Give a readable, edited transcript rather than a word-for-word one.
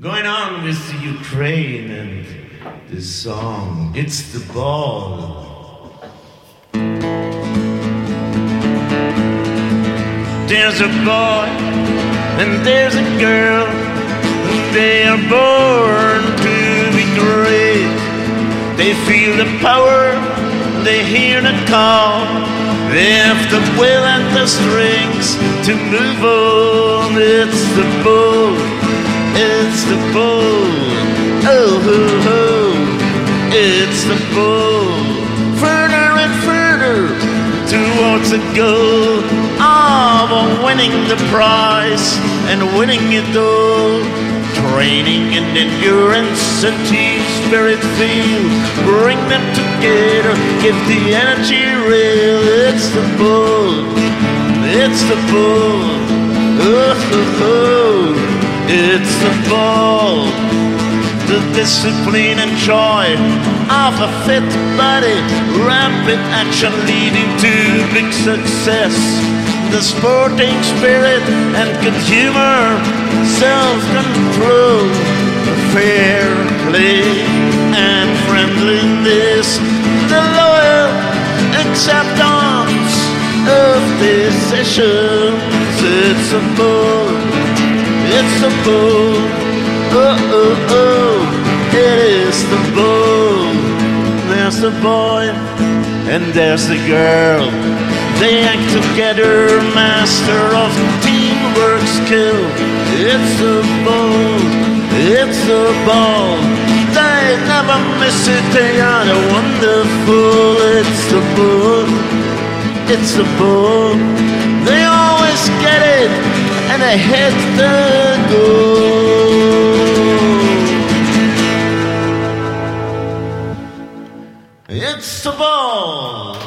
Going on with the Ukraine and the song, it's the ball. There's a boy and there's a girl, they are born to be great. They feel the power, they hear the call, they have the will and the strength to move on. It's the bull, it's the bull, oh ho ho, it's the bull. Further and further towards the goal of winning the prize and winning it all. Training and endurance and team spirit feel, bring them together, give the energy real. It's the bull, it's the bull, oh ho ho, it's the bull. The discipline and joy of a fit body, rapid action leading to big success. The sporting spirit and good humor, self-control, fair play and friendliness, the loyal acceptance of decisions. It's a bull, it's a bull, oh oh oh, it is the bull. There's the boy and there's the girl, they act together, master of teamwork skill. It's a bull, it's a ball, they never miss it, they are wonderful. It's the bull, it's the bull, they always get it and they hit the goal. It's the ball.